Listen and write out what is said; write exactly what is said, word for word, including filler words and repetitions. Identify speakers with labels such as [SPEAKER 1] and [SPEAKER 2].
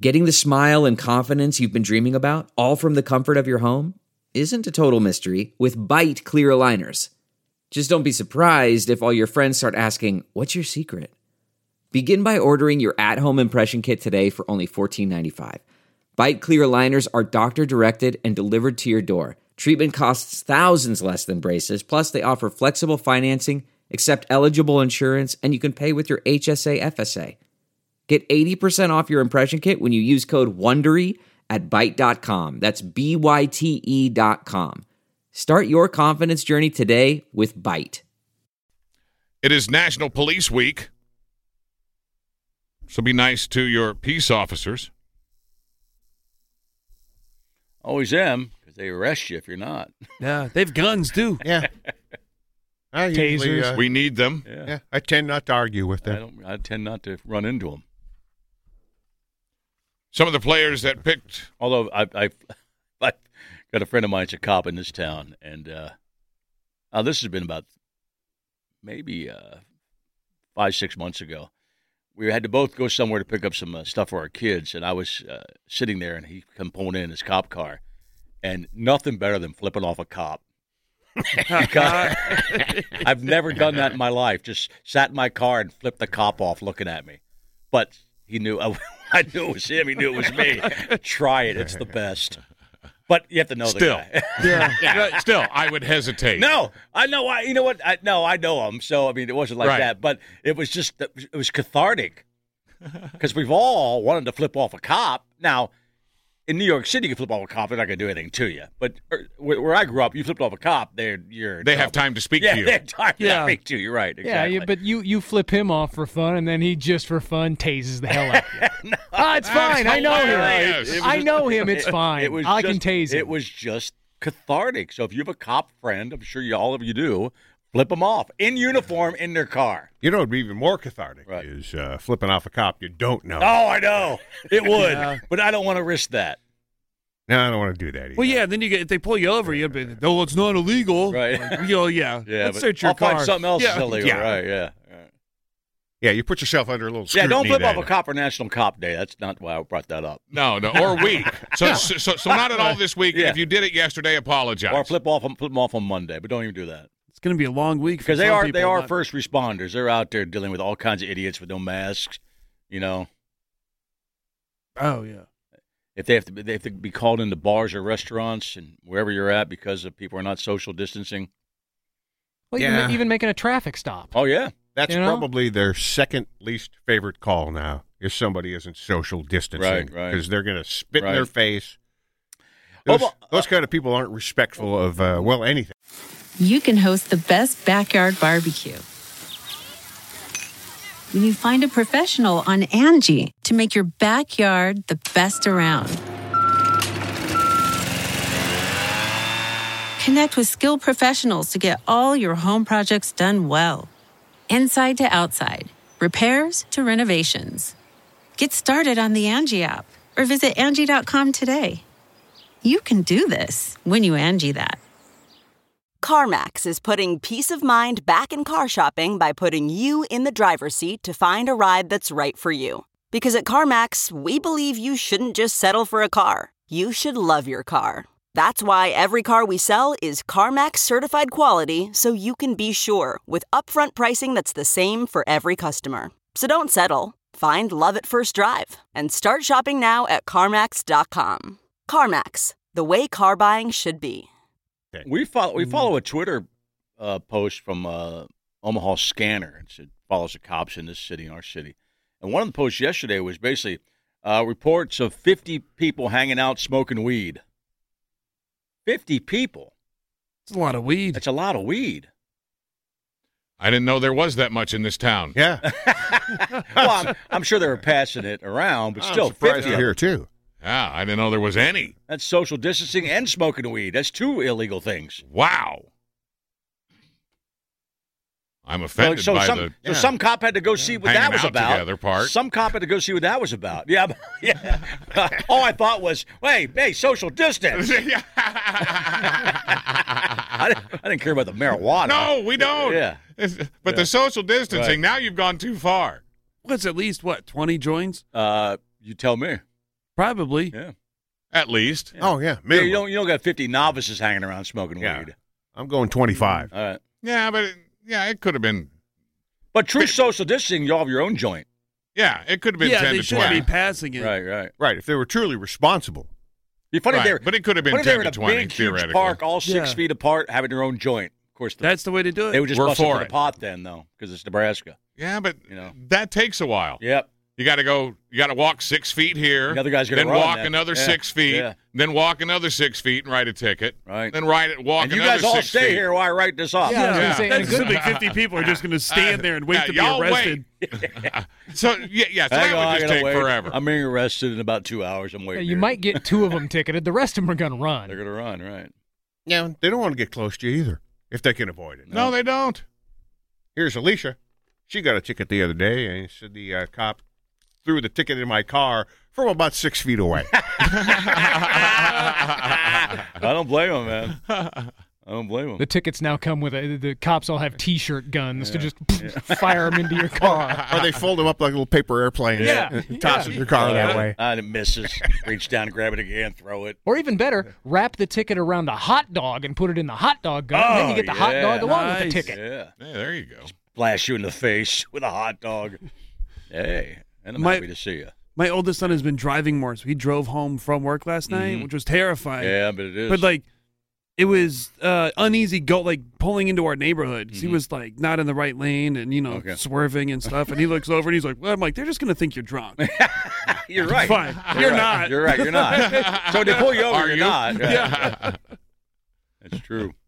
[SPEAKER 1] Getting the smile and confidence you've been dreaming about, all from the comfort of your home, isn't a total mystery with Byte clear aligners. Just don't be surprised if all your friends start asking, "What's your secret?" Begin by ordering your at-home impression kit today for only fourteen ninety-five. Byte clear aligners are doctor-directed and delivered to your door. Treatment costs thousands less than braces, plus they offer flexible financing, accept eligible insurance, and you can pay with your H S A F S A. Get eighty percent off your impression kit when you use code WONDERY at byte dot com. That's B Y T E dot com. Start your confidence journey today with Byte.
[SPEAKER 2] It is National Police Week, so be nice to your peace officers.
[SPEAKER 3] Always am, because they arrest you if you're not.
[SPEAKER 4] Yeah, they have guns, too.
[SPEAKER 5] Yeah. I usually,
[SPEAKER 4] Tasers.
[SPEAKER 5] uh,
[SPEAKER 2] We need them.
[SPEAKER 3] Yeah.
[SPEAKER 5] yeah, I tend not to argue with
[SPEAKER 3] I
[SPEAKER 5] them.
[SPEAKER 3] don't. I tend not to run into them.
[SPEAKER 2] Some of the players that picked.
[SPEAKER 3] Although I, I, I got a friend of mine that's a cop in this town, and uh, oh, this has been about maybe uh, five, six months ago. We had to both go somewhere to pick up some uh, stuff for our kids, and I was uh, sitting there, and he come pulling in his cop car, and nothing better than flipping off a cop. I've never done that in my life. Just sat in my car and flipped the cop off looking at me. But he knew I, I knew it was him. He knew it was me. Try it. It's the best. But you have to know
[SPEAKER 2] Still.
[SPEAKER 3] the guy.
[SPEAKER 4] Yeah.
[SPEAKER 2] Yeah, still, I would hesitate.
[SPEAKER 3] No, I know. I, you know what? I, no, I know him. So, I mean, it wasn't like
[SPEAKER 2] Right.
[SPEAKER 3] that. But it was just, it was cathartic. Because we've all wanted to flip off a cop. Now, in New York City, you can flip off a cop. They're not going to do anything to you. But er, where, where I grew up, you flipped off a cop, they're, you're in
[SPEAKER 2] They have
[SPEAKER 3] trouble.
[SPEAKER 2] time to speak
[SPEAKER 3] yeah,
[SPEAKER 2] to you.
[SPEAKER 3] they have time
[SPEAKER 4] Yeah.
[SPEAKER 3] to speak to you. You're right.
[SPEAKER 6] Yeah,
[SPEAKER 3] Exactly.
[SPEAKER 6] you, but you, you flip him off for fun, and then he just for fun tases the hell out of you.
[SPEAKER 3] No.
[SPEAKER 6] Ah, it's fine. I know
[SPEAKER 2] hilarious.
[SPEAKER 6] him.
[SPEAKER 2] It
[SPEAKER 3] was
[SPEAKER 6] I
[SPEAKER 3] just-
[SPEAKER 6] know him. It's
[SPEAKER 3] it-
[SPEAKER 6] fine.
[SPEAKER 3] it was
[SPEAKER 6] I
[SPEAKER 3] just,
[SPEAKER 6] can tase him.
[SPEAKER 3] It was just cathartic. So if you have a cop friend, I'm sure you, all of you do, flip them off in uniform in their car.
[SPEAKER 5] You know what would be even more cathartic
[SPEAKER 3] Right.
[SPEAKER 5] is uh, flipping off a cop you don't know.
[SPEAKER 3] Oh, I know. It would.
[SPEAKER 4] Yeah.
[SPEAKER 3] But I don't want to risk that.
[SPEAKER 5] No, I don't want to do that either.
[SPEAKER 4] Well, yeah, then you get if they pull you over, you'll be, no, it's not illegal.
[SPEAKER 3] Right.
[SPEAKER 4] Like, you go, yeah,
[SPEAKER 3] Yeah,
[SPEAKER 4] let's
[SPEAKER 3] but
[SPEAKER 4] search your
[SPEAKER 3] I'll
[SPEAKER 4] car.
[SPEAKER 3] find something else
[SPEAKER 4] Yeah.
[SPEAKER 3] illegal.
[SPEAKER 5] Yeah.
[SPEAKER 3] Right, yeah. Right.
[SPEAKER 5] Yeah, you put yourself under a little
[SPEAKER 3] Yeah,
[SPEAKER 5] scrutiny.
[SPEAKER 3] don't flip
[SPEAKER 5] then.
[SPEAKER 3] off a cop for National Cop Day. That's not why I brought that up.
[SPEAKER 2] No, no, or week. So, so, so, so not at all this week.
[SPEAKER 3] Yeah.
[SPEAKER 2] If you did it yesterday, apologize.
[SPEAKER 3] Or flip off flip them off on Monday, but don't even do that.
[SPEAKER 4] It's going to be a long week for
[SPEAKER 3] Because they
[SPEAKER 4] some
[SPEAKER 3] are
[SPEAKER 4] people,
[SPEAKER 3] they are
[SPEAKER 4] not-
[SPEAKER 3] first responders. They're out there dealing with all kinds of idiots with no masks. You know,
[SPEAKER 4] Oh yeah.
[SPEAKER 3] if they have to be, they have to be called into bars or restaurants and wherever you're at because of people are not social distancing.
[SPEAKER 6] well,
[SPEAKER 5] Yeah.
[SPEAKER 6] even, even making a traffic stop.
[SPEAKER 3] Oh yeah,
[SPEAKER 5] That's
[SPEAKER 6] You know?
[SPEAKER 5] probably their second least favorite call now, if somebody isn't social distancing.
[SPEAKER 3] Right, right.
[SPEAKER 5] Because they're going to spit
[SPEAKER 3] Right.
[SPEAKER 5] in their face.
[SPEAKER 3] Oh,
[SPEAKER 5] Those,
[SPEAKER 3] but-
[SPEAKER 5] those kind of people aren't respectful of, uh, well, anything.
[SPEAKER 7] You can host the best backyard barbecue when you find a professional on Angie to make your backyard the best around. Connect with skilled professionals to get all your home projects done well. Inside to outside, repairs to renovations. Get started on the Angie app or visit Angie dot com today. You can do this when you Angie that.
[SPEAKER 8] CarMax is putting peace of mind back in car shopping by putting you in the driver's seat to find a ride that's right for you. Because at CarMax, we believe you shouldn't just settle for a car. You should love your car. That's why every car we sell is CarMax certified quality, so you can be sure with upfront pricing that's the same for every customer. So don't settle. Find love at first drive and start shopping now at CarMax dot com. CarMax, the way car buying should be.
[SPEAKER 3] we follow we follow a Twitter uh, post from uh, Omaha Scanner. It follows the cops in this city, in our city. And one of the posts yesterday was basically uh, reports of fifty people hanging out smoking weed. fifty people.
[SPEAKER 4] It's a lot of weed.
[SPEAKER 3] That's a lot of weed.
[SPEAKER 2] I didn't know there was that much in this town.
[SPEAKER 5] Yeah.
[SPEAKER 3] Well, I'm, I'm sure they were passing it around, but
[SPEAKER 5] I'm
[SPEAKER 3] still,
[SPEAKER 5] surprised
[SPEAKER 3] fifty
[SPEAKER 5] to
[SPEAKER 3] of
[SPEAKER 5] hear,
[SPEAKER 3] them.
[SPEAKER 5] too.
[SPEAKER 2] Yeah, I didn't know there was any.
[SPEAKER 3] That's social distancing and smoking weed. That's two illegal things.
[SPEAKER 2] Wow. I'm
[SPEAKER 3] So,
[SPEAKER 2] offended
[SPEAKER 3] so
[SPEAKER 2] by
[SPEAKER 3] some,
[SPEAKER 2] the
[SPEAKER 3] so some cop had to go see what
[SPEAKER 2] hanging
[SPEAKER 3] that was
[SPEAKER 2] out
[SPEAKER 3] about.
[SPEAKER 2] together part.
[SPEAKER 3] Some cop had to go see what that was about. Yeah, but- yeah. All I thought was, hey, hey, social distance. I didn't, I didn't care about the marijuana.
[SPEAKER 2] No, we don't.
[SPEAKER 3] Yeah.
[SPEAKER 2] But
[SPEAKER 3] Yeah.
[SPEAKER 2] the social distancing,
[SPEAKER 3] Right.
[SPEAKER 2] now you've gone too far.
[SPEAKER 4] What's at least what twenty joints?
[SPEAKER 3] Uh, you tell me.
[SPEAKER 4] Probably.
[SPEAKER 3] Yeah.
[SPEAKER 2] At least.
[SPEAKER 5] Oh, yeah.
[SPEAKER 3] Yeah,
[SPEAKER 5] minimum.
[SPEAKER 3] you don't you don't got fifty novices hanging around smoking
[SPEAKER 5] Yeah.
[SPEAKER 3] weed.
[SPEAKER 5] I'm going twenty-five.
[SPEAKER 3] All right.
[SPEAKER 2] Yeah, but it, yeah, it could have been.
[SPEAKER 3] But true social distancing, you'll have your own joint.
[SPEAKER 2] Yeah, it could have been
[SPEAKER 4] Yeah,
[SPEAKER 2] ten
[SPEAKER 4] they
[SPEAKER 2] to
[SPEAKER 4] shouldn't
[SPEAKER 2] twenty.
[SPEAKER 4] be passing it.
[SPEAKER 3] Right, right.
[SPEAKER 5] Right, if they were truly responsible.
[SPEAKER 3] Be funny if
[SPEAKER 2] Right,
[SPEAKER 3] they were,
[SPEAKER 2] but it could have been
[SPEAKER 3] funny if they
[SPEAKER 2] ten
[SPEAKER 3] were
[SPEAKER 2] to
[SPEAKER 3] in a
[SPEAKER 2] twenty,
[SPEAKER 3] big, huge
[SPEAKER 2] theoretically.
[SPEAKER 3] park, all six
[SPEAKER 4] Yeah.
[SPEAKER 3] feet apart, having their own joint. Of course, the,
[SPEAKER 4] That's the way to do it.
[SPEAKER 3] they would just
[SPEAKER 2] We're
[SPEAKER 3] bust it
[SPEAKER 2] for
[SPEAKER 3] for the
[SPEAKER 2] it.
[SPEAKER 3] pot then, though, because it's Nebraska.
[SPEAKER 2] Yeah, but
[SPEAKER 3] You know.
[SPEAKER 2] that takes a while.
[SPEAKER 3] Yep.
[SPEAKER 2] You got to go. You got to walk six feet here.
[SPEAKER 3] The other guy's gonna
[SPEAKER 2] then
[SPEAKER 3] run
[SPEAKER 2] walk
[SPEAKER 3] then.
[SPEAKER 2] another
[SPEAKER 3] Yeah,
[SPEAKER 2] six feet.
[SPEAKER 3] yeah.
[SPEAKER 2] Then walk another six feet and write a ticket.
[SPEAKER 3] Right.
[SPEAKER 2] Then write it. Walk
[SPEAKER 3] And you
[SPEAKER 2] another
[SPEAKER 3] guys all
[SPEAKER 2] six
[SPEAKER 3] stay
[SPEAKER 2] feet.
[SPEAKER 3] here while I write this up.
[SPEAKER 6] Yeah, I was gonna
[SPEAKER 2] Yeah.
[SPEAKER 6] say, and a
[SPEAKER 4] That's
[SPEAKER 6] good-
[SPEAKER 4] assuming fifty people are just going to stand there and wait
[SPEAKER 2] Uh,
[SPEAKER 4] to be
[SPEAKER 2] y'all
[SPEAKER 4] arrested.
[SPEAKER 2] So yeah, yeah. So
[SPEAKER 3] Hang
[SPEAKER 2] that
[SPEAKER 3] on, I
[SPEAKER 2] would just
[SPEAKER 3] gotta
[SPEAKER 2] take
[SPEAKER 3] wait.
[SPEAKER 2] forever.
[SPEAKER 3] I'm being arrested in about two hours. I'm
[SPEAKER 6] Yeah,
[SPEAKER 3] waiting.
[SPEAKER 6] you
[SPEAKER 3] here.
[SPEAKER 6] might get two of them ticketed. The rest of them are going to run.
[SPEAKER 3] They're going to run, right?
[SPEAKER 5] Yeah, they don't want to get close to you either, if they can avoid it.
[SPEAKER 2] no, they don't.
[SPEAKER 5] Here's Alicia. She got a ticket the other day, and said the uh, cop threw the ticket in my car from about six feet away.
[SPEAKER 3] I don't blame him, man. I don't blame him.
[SPEAKER 6] The tickets now come with a, the cops all have T-shirt guns to just fire them into your car.
[SPEAKER 5] Or they fold them up like little paper airplanes
[SPEAKER 6] Yeah.
[SPEAKER 5] and toss it in your car that way.
[SPEAKER 3] And it misses. Reach down, grab it again, throw it.
[SPEAKER 6] Or even better, wrap the ticket around a hot dog and put it in the hot dog gun, and then you get the hot
[SPEAKER 3] yeah.
[SPEAKER 6] dog along with
[SPEAKER 4] Nice.
[SPEAKER 6] the ticket.
[SPEAKER 3] Yeah.
[SPEAKER 2] Yeah, there you go.
[SPEAKER 3] Blast you in the face with a hot dog. Hey, and I'm
[SPEAKER 4] My-
[SPEAKER 3] happy to see you.
[SPEAKER 4] My oldest son has been driving more, so he drove home from work last night, which was terrifying.
[SPEAKER 3] Yeah, but it is.
[SPEAKER 4] But like, it was uh, uneasy go like pulling into our neighborhood 'cause he was like not in the right lane and you know
[SPEAKER 3] Okay.
[SPEAKER 4] swerving and stuff. And he looks over and he's like, "Well," I'm like, "They're just gonna think you're drunk."
[SPEAKER 3] you're right.
[SPEAKER 4] Fine,
[SPEAKER 3] You're
[SPEAKER 4] you're
[SPEAKER 3] right.
[SPEAKER 4] not.
[SPEAKER 3] You're right. You're not. So they pull you over,
[SPEAKER 2] Are
[SPEAKER 3] you're
[SPEAKER 2] you?
[SPEAKER 3] not.
[SPEAKER 4] Yeah.
[SPEAKER 3] That's true.